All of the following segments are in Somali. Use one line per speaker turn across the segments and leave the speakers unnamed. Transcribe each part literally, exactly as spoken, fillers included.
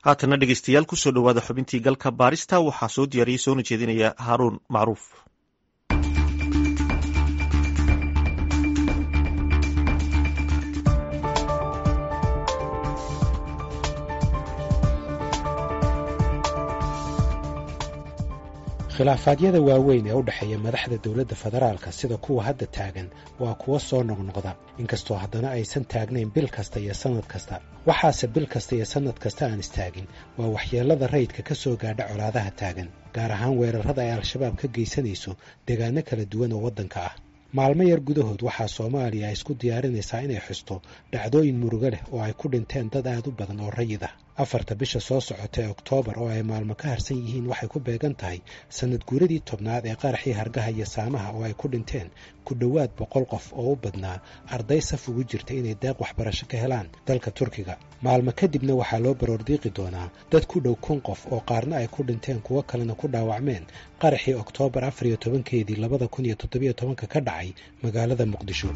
haatana dhegeystayaal kusoo dhowaada xubintii galka baarista waxaa soo diyaariyey soona jeedinaya haaruun macruuf.
khilaafaadyada waaweyn ee u dhexeeya madaxda dowladda federaalka sida kuwa hadda taagan waa kuwo soo noqnoqda inkastoo haddana aysan taagnayn bil kasta iyo sannad kasta waxaase bil kasta iyo sannad kasta aan istaagin waa waxyeellada rayidka ka soo gaadha colaadaha taagan gaar ahaan weerarrada ay al-shabaab ka geysanayso deegaano kala duwan oo waddanka ah. maalmo yar gudahood waxaa soomaaliya ay isku diyaarinaysaa inay xusto dhacdooyin murugo leh oo ay ku dhinteen dad aad u badan oo rayid ah. afarta bisha soo socota ee oktoobar oo ay maalmo ka harsan yihiin waxay ku beegan tahay sannad guuradii tobnaad ee qaraxii hargaha iyo saamaha oo ay ku dhinteen ku dhowaad boqol qof oo u badnaa arday saf ugu jirta inay deeq waxbarasho ka helaan dalka turkiga. maalmo kadibna waxaa loo baroordiiqi doonaa dad ku dhow kun qof oo qaarna ay ku dhinteen kuwo kalena ku dhaawacmeen qaraxii oktoobar afar iyo tobankeedii labada kun iyo toddobiyo tobanka ka dhacay magaalada muqdisho.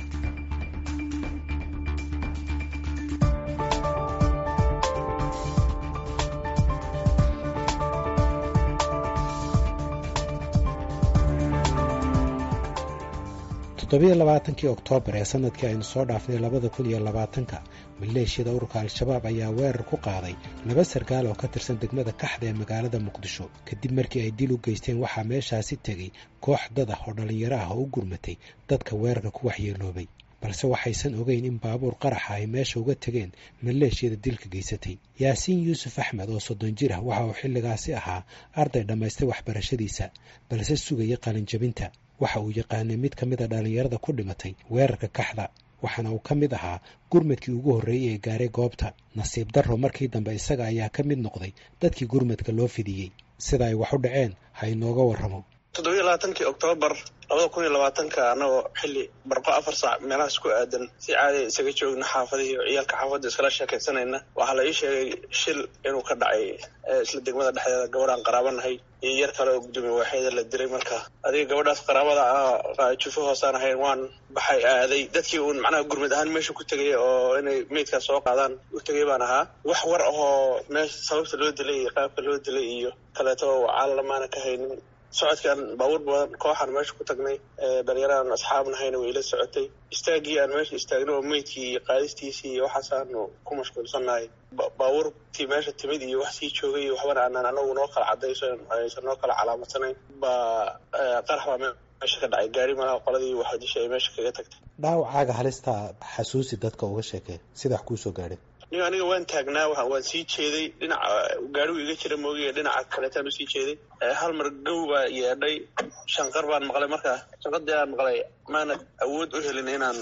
toddobiyo labaatankii oktoobar ee sanadkii aynu soo dhaafnay labada kun iyo labaatanka maleeshiyada ururka al-shabaab ayaa weerar ku qaaday laba sarkaal oo ka tirsan degmada kaxda ee magaalada muqdisho. kadib markii ay dil u geysteen waxaa meeshaasi tegey koox dad ah oo dhallinyaro ah oo u gurmatay dadka weerarka ku waxyeeloobay, balse waxaysan ogeyn in baabuur qaraxa ay meesha uga tegeen maleeshiyada dilka geysatay. yaasiin yuusuf axmed oo soddon jir ah waxa uu xilligaasi ahaa arday dhammaystay waxbarashadiisa balse sugaya qalinjabinta. waxa uu yaqaanay mid ka mid a dhallinyarada ku dhimatay weerarka kaxda, waxaana uu ka mid ahaa gurmadkii ugu horreeyey ee gaaray goobta. nasiib darro markii dambe isaga ayaa ka mid noqday dadkii gurmadka loo fidiyey. sida ay wax u dhaceen ha inooga warramo.
toddobiyo labaatankii oktoobar labada kun iyo labaatanka annagoo xilli barqo afar saac meelahaas ku aadan si caadiya isaga joogna xaafadihii oo ciyaalka xaafadda iskala sheekaysanayna waxaa la ii sheegay shil inuu ka dhacay isla degmada dhexdeeda gabadhaan qaraabanahay iyo yar kale oo guddoomiye waaxeeda la dilay. marka adiga gabadhaas qaraabada ah jufo hoosaan ahayn waan baxay aaday dadkii uun macnaha gurmad ahaan meesha ku tegay oo inay meydkaas soo qaadaan u tegay baan ahaa. wax war ahoo meesha sababta loo dilay iyo qaabka loo dilay iyo kaleeto caalalamaana ka haynin. socodkii aan baabuur badan kooxaan meesha ku tagnay dhalinyaraan asxaabnahayna way ila socotay. istaagii aan meesha istaagna oo meydkii iyo qaadistiisii iyo waxaasaanu ku mashquulsannahay. baabuurtii meesha timid iyo wax sii joogay iyo waxbana aanaan anagu noo kala cadayso aysan noo kala calaamadsaneyn baa qarax baa meesha ka dhacay. gaari malaha qoladii waxa disha ay meesha kaga tagtay.
dhaawacaaga halista xasuusi dadka uga sheekee sida wax kuu soo gaadhay.
niyo aniga waan taagnaa waan sii jeeday dhinaca gaarigu iga jira moogiya dhinaca kaleetaan usii jeeday. hal mar gow baa yeedhay shanqar baan maqlay. markaa shanqadii aan maqlay maana awood u helin inaan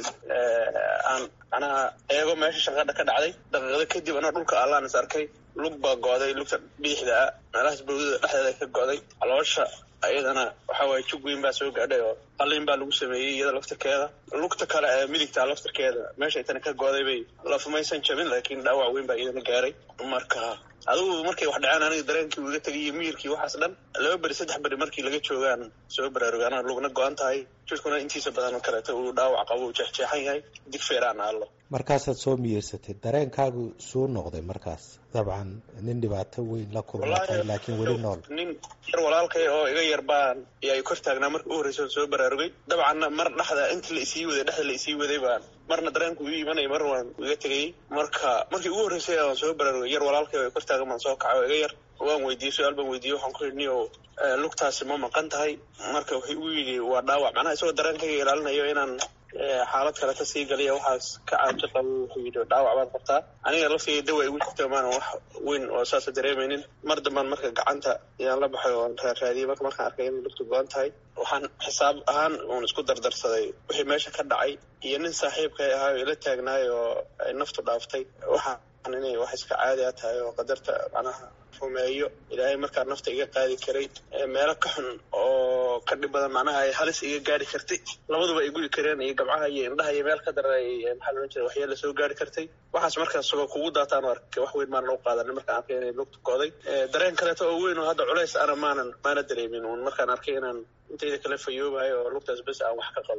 aan macnaha eego meesha shanqadha ka dhacday. daqiiqado kadib anaa dhulka allaan is arkay. lug baa go'day, lugta bidixda ah meelahaas bawdada dhexdeeda ka go'day. caloosha ayadana waxa waaye jug weyn baa soo gaadhay oo qalliin baa lagu sameeyey iyada laftirkeeda. lugta kale ee midigtaa laftirkeeda meesha itana ka go'day bay lafumaysan jabin laakiin dhaawac weyn baa iyadana gaaray. marka adigu markay wax dhaceen aniga dareenkii iga tegay iyo miyirkii waxaas dhan laba beri saddex beri markii laga joogaan soo baraarugay. anaa lugna go-an tahay, jirkuna intiisa badan kaleeto uu dhaawac qabo uu jeexjeexan yahay, dig feeraan allo.
markaasaad soo miyeysatay, dareenkaagu suu noqday markaas? dabcan nin dhibaato weyn la kulmatay laakiin weli nool.
nin yar walaalkay oo iga yar baan iyay kor taagnaa marka u horreysa soo baraarugay. dabcanna mar dhexda inta la isii waday dhexda la isii waday baan marna dareenku ii imanay mar waan iga tegayey. marka markii ugu horreysay aan soo baraarugay yar walaalkay oo kor taagan baan soo kacay oo iga yar waan weydiiyey su-aal baan weydiiyey waxaan ku yidhi oo lugtaasi ma maqan tahay? marka wuxuu igu yidhi waa dhaawac. macnaha isagoo dareenkayga ilaalinayo inaan xaalad kale ka sii galiya waxaas ka caajo qabo wuxuu yidhi dhaawac baad qabtaa. aniga laftiga dawa igu jirta maanan wax weyn oo saasa dareemaynin. mar dambaan marka gacanta ayaan la baxay oo raaraadiyey. marka markaan arkay inay lugtu go-an tahay waxaan xisaab ahaan uun isku dardarsaday wixii meesha ka dhacay iyo nin saaxiibkay ahaa oo ila taagnaay oo ay naftu dhaaftay. waxaan inay wax iska caadi a tahay oo qadarta macnaha rumeeyo ilaahay markaa nafta iga qaadi karay. meelo ka xun oo ka dhib badan macnaha ay halis iga gaari kartay labaduba ay gudi kareen iyo gabcaha iyo indhaha iyo meel ka daray maxaa loolan jiray waxyaala soo gaari kartay. waxaas markaas isagoo kugu daataan oo arkay wax weyn maanan u qaadanin. markaan arkay inay lugta go'day dareen kaleeto oo weyn oo hadda culays ana maanan maana dareemin uun markaan arkay inaan intayda kala fayoobahay oo lugtaas bes aan wax ka qabo.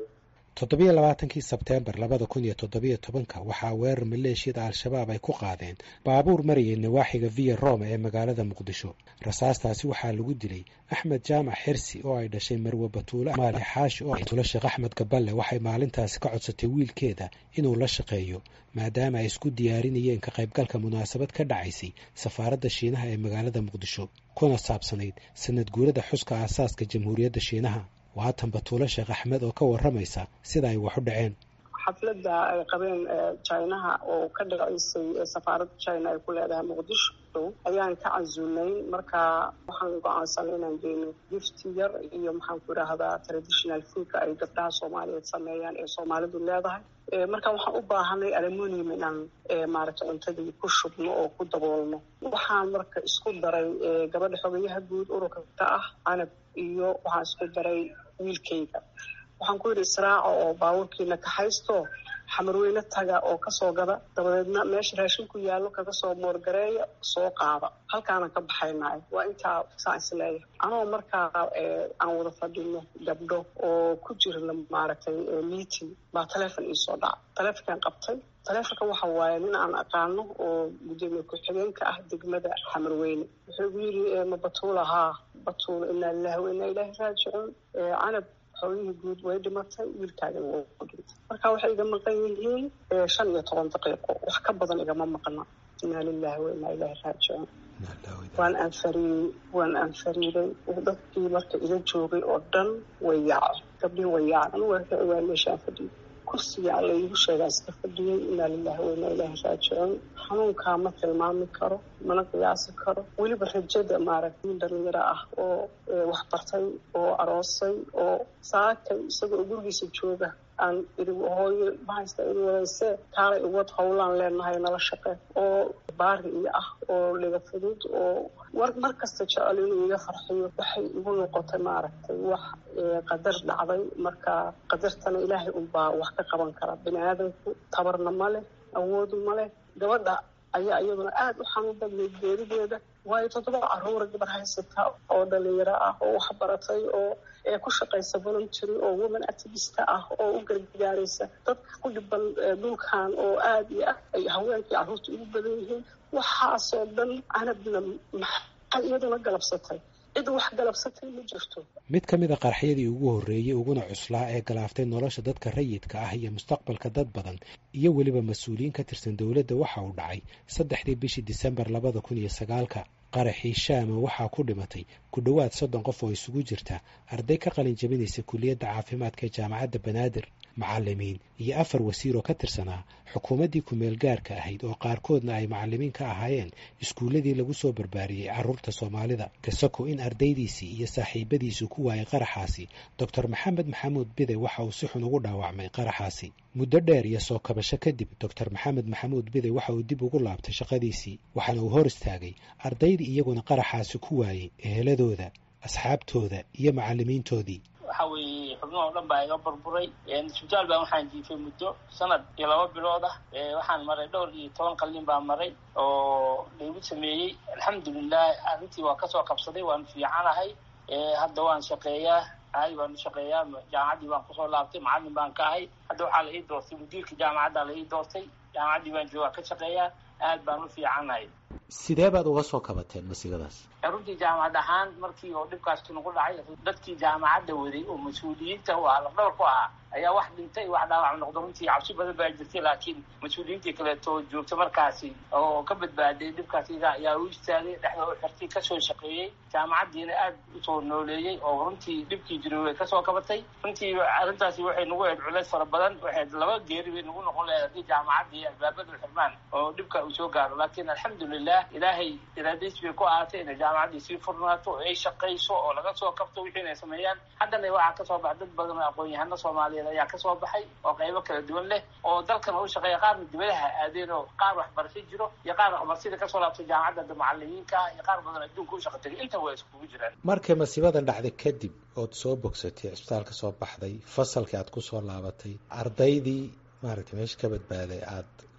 toddobiyo labaatankii sebteembar labada kun iyo toddobiyo tobanka waxaa weerar maleeshiyada al-shabaab ay ku qaadeen baabuur marayay nawaaxiga viya roma ee magaalada muqdisho. rasaastaasi waxaa lagu dilay axmed jaamac xirsi oo ay dhashay marwe batuule maali xaashi oo batuule sheekh axmed gaballe waxay maalintaasi ka codsatay wiilkeeda inuu la shaqeeyo maadaama ay isku diyaarinayeen ka qaybgalka munaasabad ka dhacaysay safaaradda shiinaha ee magaalada muqdisho kuna saabsanayd sanad guurada xuska aasaaska jamhuuriyadda shiinaha. waatan batuule sheekh axmed oo ka waramaysa sida ay wax u dhaceen.
xafladda ay qabeen jinaha oo ka dhacaysay safaaradda jina ay ku leedahay muqdisho ayaan ka casuulnay. markaa waxaan go-aansanay inaan geyno gifti yar iyo maxaan ku idhaahdaa traditional foodka ay gabdhaha soomaaliyeed sameeyaan ee soomaalidu leedahay. marka waxaan u baahanay aluminium inaan maaragtay cuntadii ku shubno oo ku daboolno. waxaan marka isku daray gabadha xogayaha guud ururka ka ah canab iyo waxaan isku daray wiilkayga. waxaan ku yidhi israaca oo baabuurkiina ka haysto xamarweyne taga oo kasoo gada dabadeedna meesha raashinku yaallo kaga soo moorgareeya soo qaada halkaana ka baxaynaay. waa intaa saa isleeyahay anoo markaa aan wada fadhino gabdho oo ku jirna maaragtay meeting baa taleefon iisoo dhaca. taleefonkaan qabtay. taleefonka waxa waaye nin aan aqaano oo gudoomiye ku-xigeenka ah degmada xamarweyne. wuxuu igu yidhi ma batuula haa batuula inaa lillahi wa inaa ilaahi raajicuun canab xoolihii guud way dhimatay wiilkaagana wuu ku dhintay. marka waxay iga maqan yihiin shan iyo toban daqiiqo wax ka badan igama maqna. inaa lillahi wa inaa ilaahi raajicuun. waan anfariyey waan anfariiday dadkii marka ila joogay oo dhan way yaacay gabdhihii way yaacay anigu waa meeshaan fadhiyay kursiga alla iigu sheegaa iska fadhiyey. inaa lillahi wa inaa ilaahi raajicuun. xanuunkaa ma tilmaami karo mana qiyaasi karo. weliba rajada maaragtay nin dhalinyaro ah oo wax bartay oo aroosay oo saakay isagoo gurigiisa jooga aan iri hooyo mahaysta iri wadayse kaalay uwad howlaan leenahay nala shaqe oo baari iyo ah oo liga fudud oo war mar kasta jecel inuu iga farxiyo. waxay igu noqotay maaragtay wax qadar dhacday. marka qadartana ilaahay unbaa wax ka qaban kara. bini aadamku tabarna ma leh awoodu ma leh. gabadha ayaa iyaduna aada u xanuun badnayd geerideeda waayo toddoba caruura gabar haysata oo dhalinyaro ah oo wax baratay oo ku shaqaysa voluntary oo woman activista ah oo u gargaaraysa dadka ku dhiban dhulkan oo aada iyo ah ay haweenkii carruurta ugu badan yihiin. waxaasoo dhan canabna maxay iyaduna galabsatay. cid wax galabsatay ma jirto.
mid ka mid a qarxyadii ugu horreeyey uguna cuslaa ee galaaftay nolosha dadka rayidka ah iyo mustaqbalka dad badan iyo weliba mas-uuliyiin ka tirsan dowladda waxa uu dhacay saddexdii bishii disembar labada kun iyo sagaalka. qaraxii shaama waxaa ku dhimatay ku dhowaad soddon qof oo isugu jirta arday ka qalin jabinaysa kuliyadda caafimaadka ee jaamacadda banaadir macallimiin iyo afar wasiir oo ka tirsanaa xukuumaddii ku-meel gaarka ahayd oo qaarkoodna ay macallimiin ka ahaayeen iskuulladii lagu soo barbaariyey carruurta soomaalida. kasako in ardaydiisii iyo saaxiibadiisu ku waayay qaraxaasi doctor maxamed maxamuud bide waxa uu si xun ugu dhaawacmay qaraxaasi. muddo dheer iyo soo kabasho kadib doctor maxamed maxamuud bide waxa uu dib ugu laabtay shaqadiisii waxaana uu hor istaagay ardaydii iyaguna qaraxaasi ku waayey eheladooda asxaabtooda iyo macallimiintoodii.
waxa weeye xubnaha oo dhan baa iga burburay. isbitaal baan waxaan jiifay muddo sanad iyo laba bilood ah. waxaan maray dhowr iyo toban qalliin baan maray oo laygu sameeyey. alxamdulilah arrintii waa kasoo qabsaday waan fiicanahay. hadda waan shaqeeyaa caadi baan u shaqeeyaa. jaamacaddii baan kusoo laabtay macallin baan ka ahay. hadda waxaa la ii doortay mudiirka jaamacadda la ii doortay. jaamacaddii baan joogaa ka shaqeeyaa. aad baan u fiicanahay.
sidee baad uga soo kabateen masigadaas?
runtii jaamacad ahaan markii oo dhibkaas nagu dhacay dadkii jaamacadda waday oo mas-uuliyiinta u ahaa lafdhabar ku ahaa ayaa wax dhintay wax dhaawac noqdo. runtii cabsi badan baa jirtay laakiin mas-uuliyiintii kaleeto joogta markaasi oo ka badbaaday dhibkaas ayaa u istaagay dhexda u xirtay kasoo shaqeeyey. jaamacaddiina aad usoo nooleeyey oo runtii dhibkii jiray way kasoo kabatay. runtii arrintaasi waxay nagu ahayd culays fara badan. waxay laba geeri bay nagu noqon lahayd haddii jaamacaddii albaabadu xirmaan oo dhibka uu soo gaaro. laakiin alxamdulilah ilaahay iraadiis bay ku ahaatay inay jaamacaddii sii furnaato oo ay shaqayso oo laga soo kabto wixii inay sameeyaan. haddana waxaa kasoo baxa dad badan oo aqoon-yahano soomaaliyeed ayaa kasoo baxay oo qaybo kala duwan leh oo dalkana u shaqeeya. qaarna dibadaha aadeen oo qaar waxbarasho jiro iyo qaar waxbarsida kasoo laabtay jaamacadda macallimiinka iyo qaar badan adduunka u shaqa tagay. inta waa iskugu jiraan.
markay masiibadan dhacday kadib ood soo bogsatay cisbitaalka soo baxday fasalkii aad ku soo laabatay ardaydii maaragtay meesha ka badbaaday aad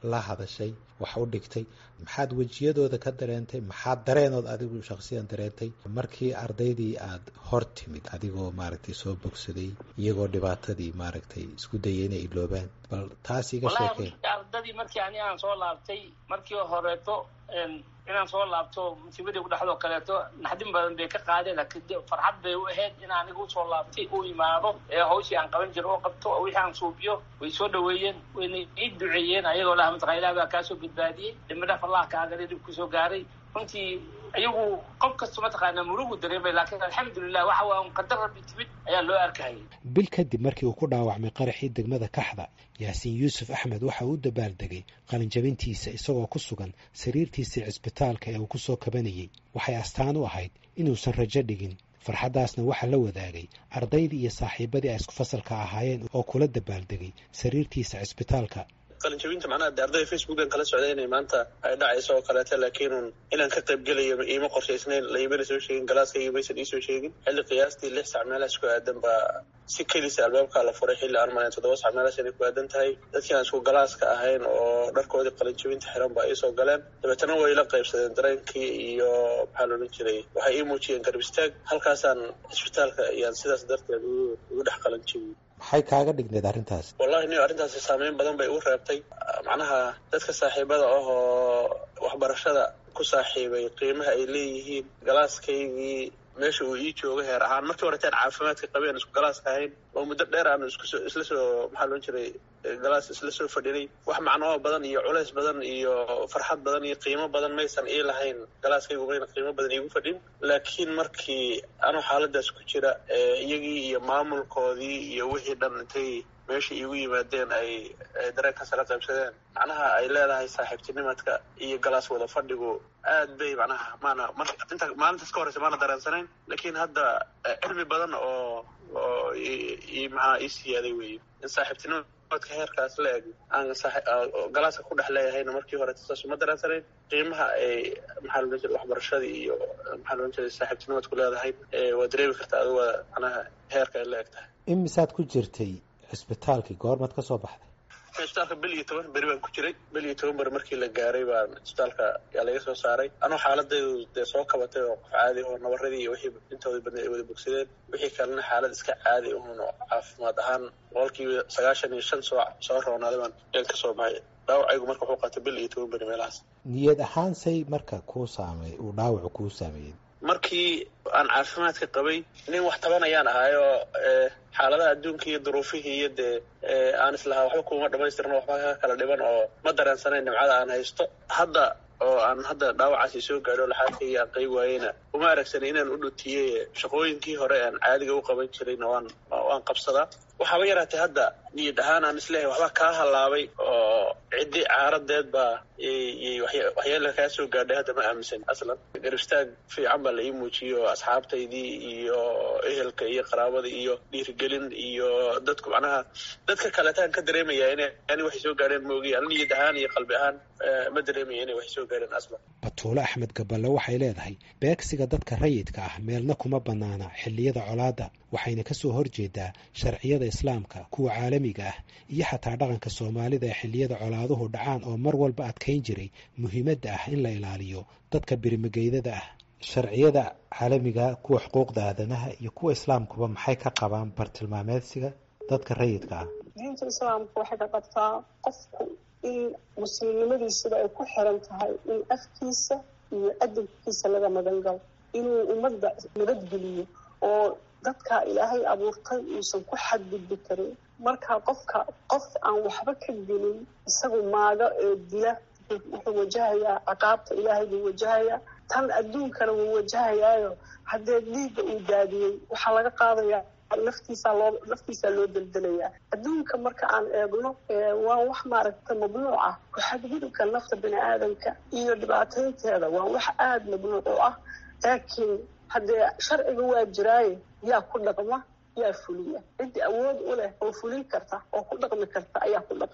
la hadashay wax u dhigtay maxaad wejiyadooda ka dareentay maxaad dareenood adigu shakhsiyan dareentay markii ardaydii aad hor timid adigoo maaragtay soo bogsaday iyagoo dhibaatadii maaragtay isku dayay inay iloobaan bal taas iga sheekeen
ardadii markii ani aan soo laabtay markii horeeto inaan soo laabto musiibadii ku dhexdoo kaleeto naxdin badan bay ka qaadeen laakiin farxad bay u ahayd in anigu soo laabtay u imaado ee hawshii aan qaban jiro oo qabto wixii aan suubiyo way soo dhaweeyeen wayna ii duceeyeen ayagoo laha mataqaa ilaah baa kaa soo badbaadiyey dhimadhaf allah kaagale dhib ku soo gaaray runtii ayagu qof kasta mataqaanaa murugu dareemay laakiin alxamdulilah waxa waa un qadar rabbi timid ayaa loo arkayay
bil kadib markii uu ku dhaawacmay qaraxii degmada kaxda yaasiin yuusuf axmed waxa uu dabaaldegay qalinjabintiisa isagoo ku sugan sariirtiisii cisbitaalka ee uu ku soo kabanayey waxay astaan u ahayd inuusan rajo dhigin farxaddaasna waxaa la wadaagay ardaydii iyo saaxiibadii ay isku fasalka ahaayeen oo kula dabaaldegay sariirtiisa cisbitaalka
qalinjabinta macnaha de ardayda facebookan kala socday inay maanta ay dhacayso oo kaleeta laakiin inaan ka qayb gelayo iima qorshaysnayn laimana soo sheegin galaaskayga maysan iisoo sheegin xilli qiyaastii lix sac meelahaas ku aadan baa si kelisa albaabkaa la furay xilli aan malayn toddoba sac meelahaas inay ku aadan tahay dadkii aan isku galaaska ahayn oo dharkoodii qalinjabinta xiran baa iisoo galeen dabeetana way la qaybsadeen dareenkii iyo maxaa la odhan jiray waxay ii muujiyeen garab istaag halkaasaan cisbitaalka ayaan sidaas darteed ugu dhex qalinjabiyey
maxay kaaga dhigneed arrintaas
wallahi ni arrintaasi saameyn badan bay ugu reebtay macnaha dadka saaxiibada ah oo waxbarashada ku saaxiibay qiimaha ay leeyihiin galaaskaygii meesha uu ii jooga heer ahaan markii horeteen caafimaadka qabeen isku galaaska ahayn oo muddo dheer aanu iskusoo isla soo maxaa loon jiray galaas isla soo fadhinay wax macnoo badan iyo culays badan iyo farxad badan iyo qiimo badan maysan ii lahayn galaaskaygu mayna qiimo badan iigu fadhin laakiin markii anuu xaaladaas ku jira iyagii iyo maamulkoodii iyo wixii dhan intay meesha iigu yimaadeen ay dareenkaas la qaybsadeen macnaha ay leedahay saaxiibtinimadka iyo galaas wada fadhigu aad bay macnaha maana inta maalintaas ka horeysa maana dareensanayn laakiin hadda cilmi badan oo oo i maxaa ii siyaaday weeye in saaxiibtinimadka heerkaas la eg aan galaaska ku dhex leeyahayna markii hore saas uma dareensanayn qiimaha ay maxaa loodhan jiray waxbarashadii iyo maxaa loodhan jiray saaxiibtinimadku leedahay waa dareemi kartaa adigu macnaha heerka ay la eg tahay
imisaad ku jirtay cisbitaalkii goormaad ka soo baxday
cisbitaalka bil iyo toban beri baan ku jiray bil iyo toban beri markii la gaaray baan cisbitaalka yaa laga soo saaray anuu xaaladaydu dee soo kabatay oo qof caadi oo nabaradii iyo wixii intoodii badnay ay wada bogsadeen wixii kalena xaalad iska caadi uhun oo caafimaad ahaan boqolkiiba sagaashan iyo shan soo soo roonaaday baan yaan ka soo baxay dhaawacaygu marka wuxuu qaatay bil iyo toban beri meelahaas
niyad ahaan say marka kuu saamey uu dhaawacu kuu saameeyey
markii aan caafimaadka qabay nin wax tabanayaan ahaayo xaaladaha adduunka iyo duruufihii iyo dee aan islahaa waxba kuma dhamaystirno waxba ka kala dhiban oo ma dareensanayn nimcada aan haysto hadda oo aan hadda dhaawacaasi soo gaadho laxaadkayga aan qayb waayeyna uma aragsanay inaan u dhutiyey shaqooyinkii hore aan caadiga u qaban jirayna waan waan qabsadaa waxaaba yaraatay hadda niyad ahaan aan isleehay waxba kaa hallaabay oo ciddi caaradeed baa waxyaala kaa soo gaadhay hadda ma aaminsan aslan garibstaag fiican baa la ii muujiyey oo asxaabtaydii iyo ehelka iyo qaraabada iyo dhiirigelin iyo dadku macnaha dadka kaleetaan ka dareemaya in ani waxay soo gaadheen moogiy ana niyad ahaan iyo qalbi ahaan ma dareemaya inay waxay soo gaadheen aslan
batuule axmed gaballe waxay leedahay beegsiga dadka rayidka ah meelna kuma bannaana xilliyada colaadda waxayna ka soo horjeedaa sharciyada islaamka kuwa caalamiga ah iyo xataa dhaqanka soomaalida ee xilliyada colaaduhu dhacaan oo mar walba adkayn jiray muhiimadda ah in la ilaaliyo dadka birimageydada ah sharciyada caalamiga kuwa xuquuqda aadanaha iyo kuwa islaamkuba maxay ka qabaan bartilmaameedsiga dadka rayidka ah
diinta islaamka waxay ka qabtaa qofku in muslimnimadiisaba ay ku xiran tahay in afkiisa iyo adabkiisa laga magan galo inuu ummadda nabadgeliyo oo dadka ilaahay abuurtay uusan ku xadgudbi karin marka qofka qof aan waxba ka gelin isagu maaga ee dila wuxuu wajahayaa ciqaabta ilaahay buu wajahayaa tan adduunkana wuu wajahayaayo haddee dhiigga uu daadiyey waxaa laga qaadayaa laftiisaa loo laftiisaa loo deldelayaa adduunka marka aan eegno waa wax maaragta mamnuuc ah ku-xadgudubka nafta bini aadamka iyo dhibaataynteeda waa wax aada mamnuuc u ah laakiin haddee sharciga waa jiraaye yaa ku dhaqma yaa fuliya ciddii awood u leh oo fulin karta oo ku dhaqmi karta ayaa ku dhaqanta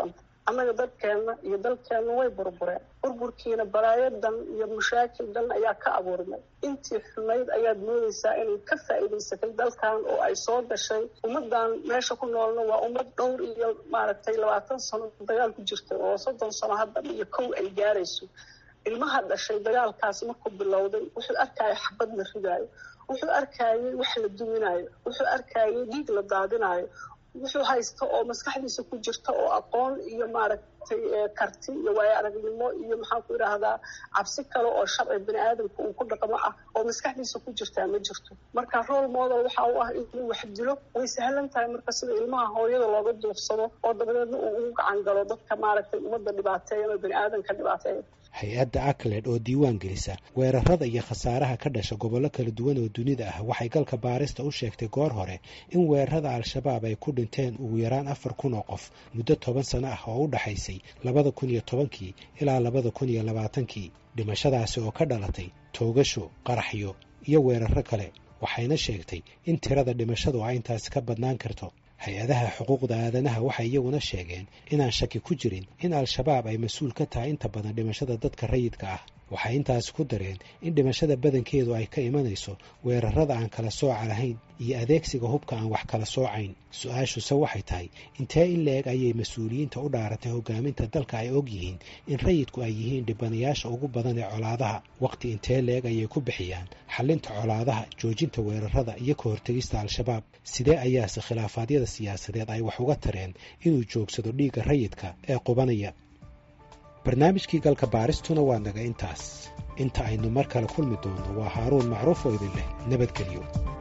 annaga dadkeenna iyo dalkeenna way burbureen burburkiina balaayadan iyo mashaakil dhan ayaa ka abuurmay intii xumayd ayaad moodaysaa inay ka faa'iidaysatay dalkan oo ay soo gashay ummadan meesha ku noolna waa ummad dhowr iyo maaragtay labaatan sano dagaal ku jirta oo soddon sano hadda iyo kow ay gaarayso ilmaha dhashay dagaalkaas markuu bilowday wuxuu arkaya xabad la ridaayo wuxuu arkayay wax la duminayo wuxuu arkayay dhiig la daadinayo wuxuu haysta oo maskaxdiisa ku jirta oo aqoon iyo maaragtay karti iyo waayo aragnimo iyo maxaan ku idhaahdaa cabsi kale oo sharci bini aadamka uu ku dhaqmo ah oo maskaxdiisa ku jirtaa ma jirto marka role model waxa uu ah inuu wax dilo way sahlan tahay marka sida ilmaha hooyada looga duufsado oo dabadeedna uu ugu gacan galo dadka maaragtay ummadda dhibaateeya ama bini aadamka dhibaateeya
hay-adda acled oo diiwaan gelisa weerarada iyo khasaaraha ka dhasha gobollo kala duwan oo dunida ah waxay galka baarista u sheegtay goor hore in weerarada al-shabaab ay ku dhinteen ugu yaraan afar kun oo qof muddo toban sano ah oo u dhaxaysay labada kun iyo tobankii ilaa labada kun iyo labaatankii dhimashadaasi oo ka dhalatay toogasho qaraxyo iyo weeraro kale waxayna sheegtay in tirada dhimashadu ay intaasi ka badnaan karto hay-adaha xuquuqda aadanaha waxay iyaguna sheegeen inaan shaki ku jirin in al-shabaab ay mas-uul ka tahay inta badan dhimashada dadka rayidka ah waxay intaasi ku dareen in dhimashada badankeedu ay ka imanayso weerarada aan kala sooca lahayn iyo adeegsiga hubka aan wax kala soocayn su-aashuse waxay tahay intee in la-eg ayay mas-uuliyiinta u dhaaratay hogaaminta dalka ay og yihiin in rayidku ay yihiin dhibanayaasha ugu badan ee colaadaha waqti intee la-eg ayay ku bixiyaan xalinta colaadaha joojinta weerarada iyo ka hortegista al-shabaab sidee ayaase khilaafaadyada siyaasadeed ay wax uga tareen inuu joogsado dhiigga rayidka ee qubanaya barnaamijkii galka baaristuna waa naga intaas inta aynu mar kale kulmi doonno waa haaruun macruuf oo idin leh nabadgelyo